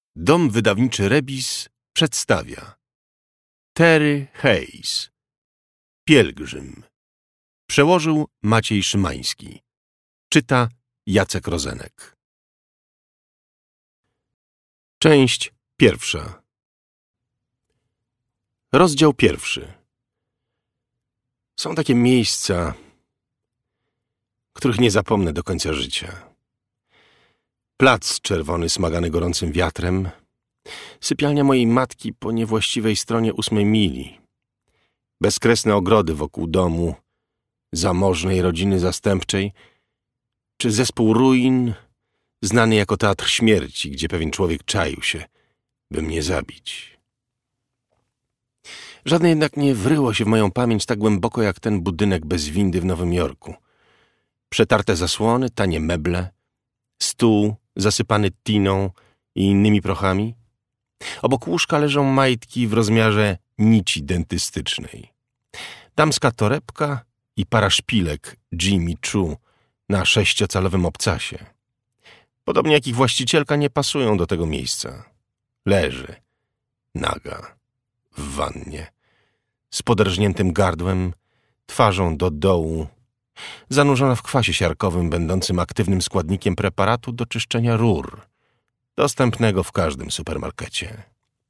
Dom wydawniczy Rebis przedstawia Terry Hayes. Pielgrzym. Przełożył Maciej Szymański. Czyta Jacek Rozenek. Część pierwsza. Rozdział pierwszy. Są takie miejsca, których nie zapomnę do końca życia. Plac czerwony smagany gorącym wiatrem, sypialnia mojej matki po niewłaściwej stronie 8 mili, bezkresne ogrody wokół domu zamożnej rodziny zastępczej, czy zespół ruin znany jako Teatr Śmierci, gdzie pewien człowiek czaił się, by mnie zabić. Żadne jednak nie wryło się w moją pamięć tak głęboko jak ten budynek bez windy w Nowym Jorku. Przetarte zasłony, tanie meble, stół zasypany tiną i innymi prochami. Obok łóżka leżą majtki w rozmiarze nici dentystycznej. Damska torebka i para szpilek Jimmy Choo na 6-calowym obcasie. Podobnie jak ich właścicielka nie pasują do tego miejsca. Leży, naga, w wannie, z poderżniętym gardłem, twarzą do dołu, zanurzona w kwasie siarkowym będącym aktywnym składnikiem preparatu do czyszczenia rur, dostępnego w każdym supermarkecie.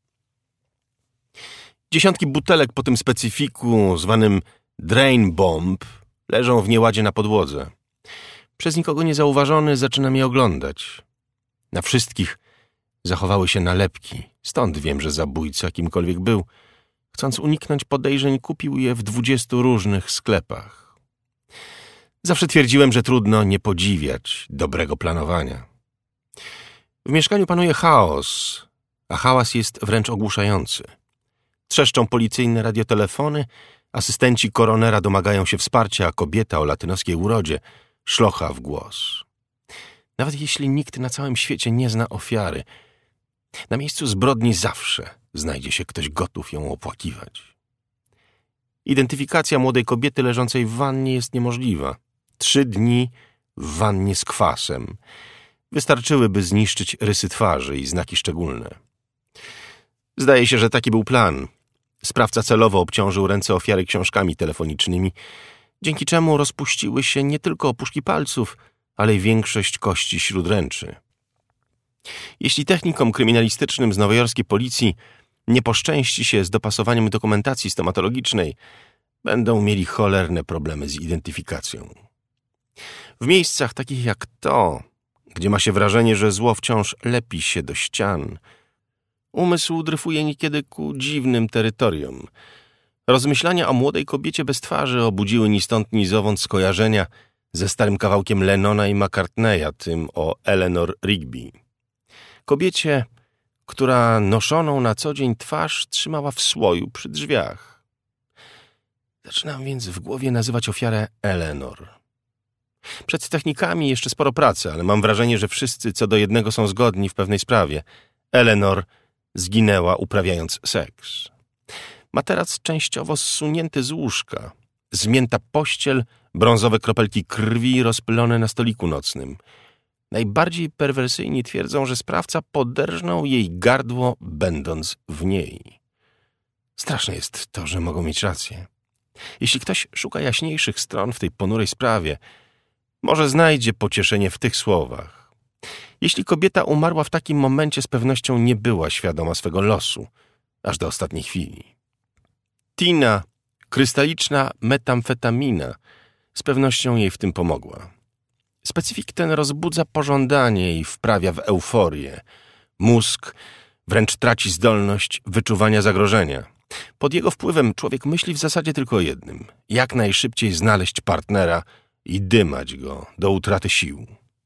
Dziesiątki butelek po tym specyfiku zwanym Drain Bomb leżą w nieładzie na podłodze. Przez nikogo niezauważony zaczynam je oglądać. Na wszystkich zachowały się nalepki, stąd wiem, że zabójca, kimkolwiek był, chcąc uniknąć podejrzeń, kupił je w 20 różnych sklepach. Zawsze twierdziłem, że trudno nie podziwiać dobrego planowania. W mieszkaniu panuje chaos, a hałas jest wręcz ogłuszający. Trzeszczą policyjne radiotelefony, asystenci koronera domagają się wsparcia, a kobieta o latynoskiej urodzie szlocha w głos. Nawet jeśli nikt na całym świecie nie zna ofiary, na miejscu zbrodni zawsze znajdzie się ktoś gotów ją opłakiwać. Identyfikacja młodej kobiety leżącej w wannie jest niemożliwa. 3 dni w wannie z kwasem wystarczyłyby zniszczyć rysy twarzy i znaki szczególne. Zdaje się, że taki był plan. Sprawca celowo obciążył ręce ofiary książkami telefonicznymi, dzięki czemu rozpuściły się nie tylko opuszki palców, ale i większość kości śródręczy. Jeśli technikom kryminalistycznym z nowojorskiej policji nie poszczęści się z dopasowaniem dokumentacji stomatologicznej, będą mieli cholerne problemy z identyfikacją. W miejscach takich jak to, gdzie ma się wrażenie, że zło wciąż lepi się do ścian, umysł dryfuje niekiedy ku dziwnym terytorium. Rozmyślania o młodej kobiecie bez twarzy obudziły ni stąd ni zowąd skojarzenia ze starym kawałkiem Lennona i McCartneya, tym o Eleanor Rigby. Kobiecie, która noszoną na co dzień twarz trzymała w słoju przy drzwiach. Zaczynam więc w głowie nazywać ofiarę Eleanor. Przed technikami jeszcze sporo pracy, ale mam wrażenie, że wszyscy co do jednego są zgodni w pewnej sprawie. Eleanor zginęła uprawiając seks. Materac częściowo zsunięty z łóżka, zmięta pościel, brązowe kropelki krwi rozpylone na stoliku nocnym. Najbardziej perwersyjni twierdzą, że sprawca poderżnął jej gardło, będąc w niej. Straszne jest to, że mogą mieć rację. Jeśli ktoś szuka jaśniejszych stron w tej ponurej sprawie, może znajdzie pocieszenie w tych słowach. Jeśli kobieta umarła w takim momencie, z pewnością nie była świadoma swego losu, aż do ostatniej chwili. Tina, krystaliczna metamfetamina, z pewnością jej w tym pomogła. Specyfik ten rozbudza pożądanie i wprawia w euforię. Mózg wręcz traci zdolność wyczuwania zagrożenia. Pod jego wpływem człowiek myśli w zasadzie tylko o jednym: jak najszybciej znaleźć partnera i dymać go do utraty sił.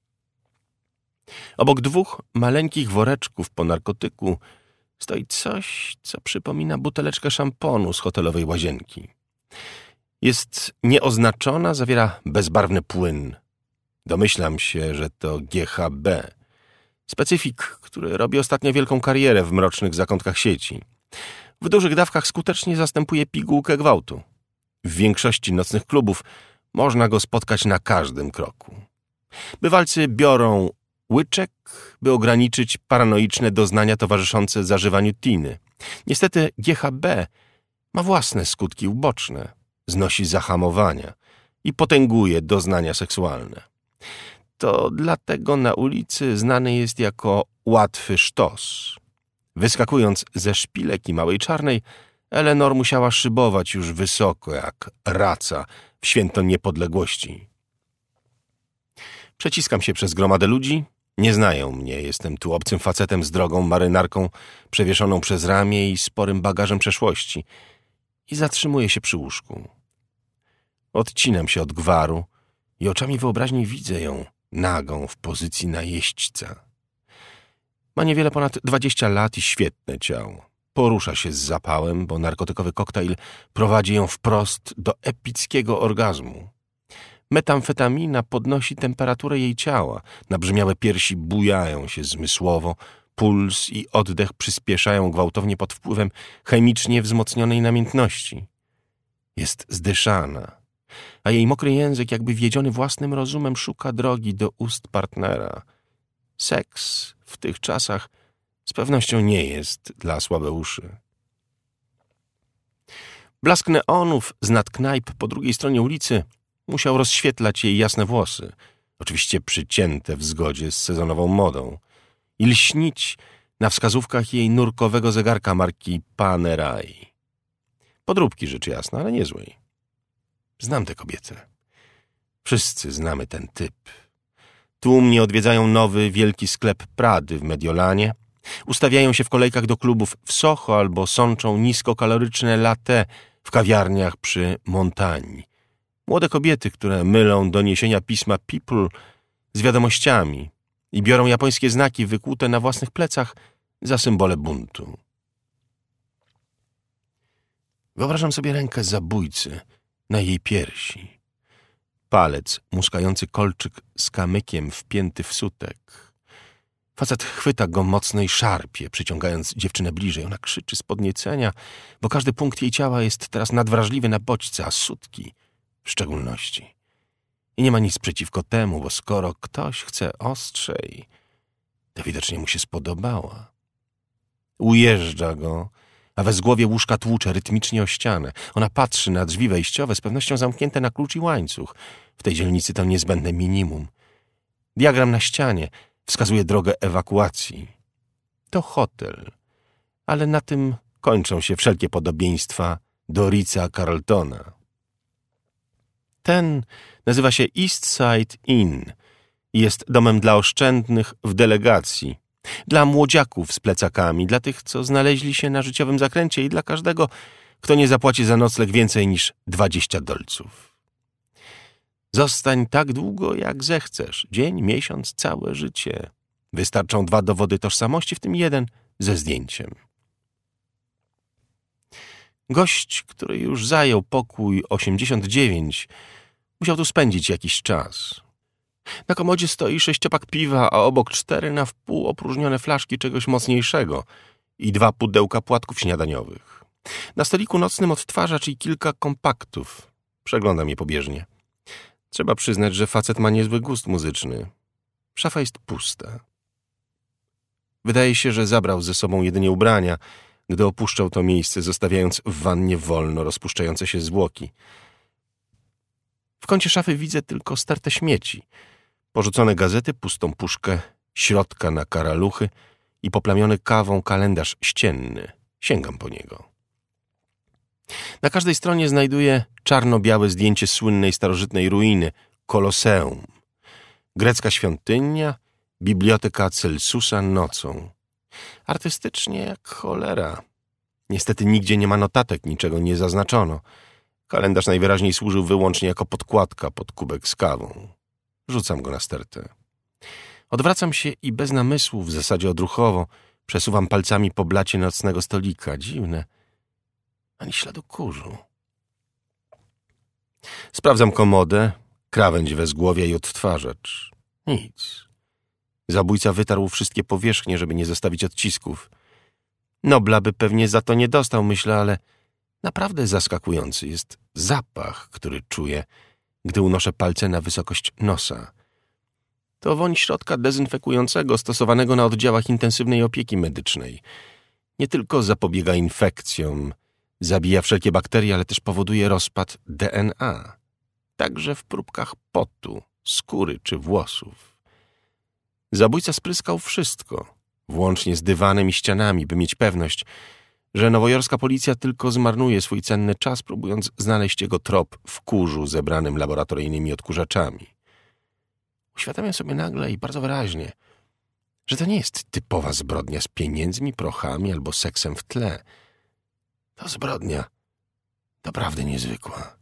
Obok 2 maleńkich woreczków po narkotyku stoi coś, co przypomina buteleczkę szamponu z hotelowej łazienki. Jest nieoznaczona, zawiera bezbarwny płyn. Domyślam się, że to GHB. Specyfik, który robi ostatnio wielką karierę w mrocznych zakątkach sieci. W dużych dawkach skutecznie zastępuje pigułkę gwałtu. W większości nocnych klubów można go spotkać na każdym kroku. Bywalcy biorą łyczek, by ograniczyć paranoiczne doznania towarzyszące zażywaniu tiny. Niestety GHB ma własne skutki uboczne, znosi zahamowania i potęguje doznania seksualne. To dlatego na ulicy znany jest jako łatwy sztos. Wyskakując ze szpilek i Małej Czarnej, Eleanor musiała szybować już wysoko jak raca w święto niepodległości. Przeciskam się przez gromadę ludzi. Nie znają mnie, jestem tu obcym facetem z drogą marynarką przewieszoną przez ramię i sporym bagażem przeszłości i zatrzymuję się przy łóżku. Odcinam się od gwaru i oczami wyobraźni widzę ją nagą w pozycji najeźdźca. Ma niewiele ponad 20 lat i świetne ciało. Porusza się z zapałem, bo narkotykowy koktajl prowadzi ją wprost do epickiego orgazmu. Metamfetamina podnosi temperaturę jej ciała, nabrzmiałe piersi bujają się zmysłowo, puls i oddech przyspieszają gwałtownie pod wpływem chemicznie wzmocnionej namiętności. Jest zdyszana, a jej mokry język, jakby wiedziony własnym rozumem, szuka drogi do ust partnera. Seks w tych czasach z pewnością nie jest dla słabeuszy. Blask neonów z nad knajp po drugiej stronie ulicy musiał rozświetlać jej jasne włosy, oczywiście przycięte w zgodzie z sezonową modą, i lśnić na wskazówkach jej nurkowego zegarka marki Panerai. Podróbki rzecz jasna, ale niezłej. Znam tę kobietę. Wszyscy znamy ten typ. Tłumnie odwiedzają nowy, wielki sklep Prady w Mediolanie, ustawiają się w kolejkach do klubów w Soho albo sączą niskokaloryczne latte w kawiarniach przy Montagne. Młode kobiety, które mylą doniesienia pisma People z wiadomościami i biorą japońskie znaki wykłute na własnych plecach za symbole buntu. Wyobrażam sobie rękę zabójcy na jej piersi. Palec muskający kolczyk z kamykiem wpięty w sutek. Facet chwyta go mocno i szarpie, przyciągając dziewczynę bliżej. Ona krzyczy z podniecenia, bo każdy punkt jej ciała jest teraz nadwrażliwy na bodźce, a sutki w szczególności. I nie ma nic przeciwko temu, bo skoro ktoś chce ostrzej, to widocznie mu się spodobała. Ujeżdża go, a we zgłowie łóżka tłucze rytmicznie o ścianę. Ona patrzy na drzwi wejściowe, z pewnością zamknięte na klucz i łańcuch. W tej dzielnicy to niezbędne minimum. Diagram na ścianie wskazuje drogę ewakuacji. To hotel, ale na tym kończą się wszelkie podobieństwa do Ritza-Carltona. Ten nazywa się East Side Inn i jest domem dla oszczędnych w delegacji, dla młodziaków z plecakami, dla tych, co znaleźli się na życiowym zakręcie i dla każdego, kto nie zapłaci za nocleg więcej niż $20. Zostań tak długo, jak zechcesz. Dzień, miesiąc, całe życie. Wystarczą 2 dowody tożsamości, w tym 1 ze zdjęciem. Gość, który już zajął pokój 89, musiał tu spędzić jakiś czas. Na komodzie stoi 6-pak piwa, a obok 4 na wpół opróżnione flaszki czegoś mocniejszego i 2 pudełka płatków śniadaniowych. Na stoliku nocnym odtwarzacz i kilka kompaktów. Przeglądam je pobieżnie. Trzeba przyznać, że facet ma niezły gust muzyczny. Szafa jest pusta. Wydaje się, że zabrał ze sobą jedynie ubrania, gdy opuszczał to miejsce, zostawiając w wannie wolno rozpuszczające się zwłoki. W kącie szafy widzę tylko starte śmieci, porzucone gazety, pustą puszkę, środka na karaluchy i poplamiony kawą kalendarz ścienny. Sięgam po niego. Na każdej stronie znajduję czarno-białe zdjęcie słynnej starożytnej ruiny, Koloseum. Grecka świątynia, biblioteka Celsusa nocą. Artystycznie jak cholera. Niestety nigdzie nie ma notatek, niczego nie zaznaczono. Kalendarz najwyraźniej służył wyłącznie jako podkładka pod kubek z kawą. Rzucam go na stertę. Odwracam się i bez namysłu, w zasadzie odruchowo, przesuwam palcami po blacie nocnego stolika. Dziwne. Ani śladu kurzu. Sprawdzam komodę, krawędź wezgłowia i odtwarzacz. Nic. Zabójca wytarł wszystkie powierzchnie, żeby nie zostawić odcisków. Nobla by pewnie za to nie dostał, myślę, ale naprawdę zaskakujący jest zapach, który czuję, gdy unoszę palce na wysokość nosa. To woń środka dezynfekującego stosowanego na oddziałach intensywnej opieki medycznej. Nie tylko zapobiega infekcjom, zabija wszelkie bakterie, ale też powoduje rozpad DNA. Także w próbkach potu, skóry czy włosów. Zabójca spryskał wszystko, włącznie z dywanem i ścianami, by mieć pewność, że nowojorska policja tylko zmarnuje swój cenny czas, próbując znaleźć jego trop w kurzu zebranym laboratoryjnymi odkurzaczami. Uświadamiam sobie nagle i bardzo wyraźnie, że to nie jest typowa zbrodnia z pieniędzmi, prochami albo seksem w tle. To zbrodnia naprawdę niezwykła.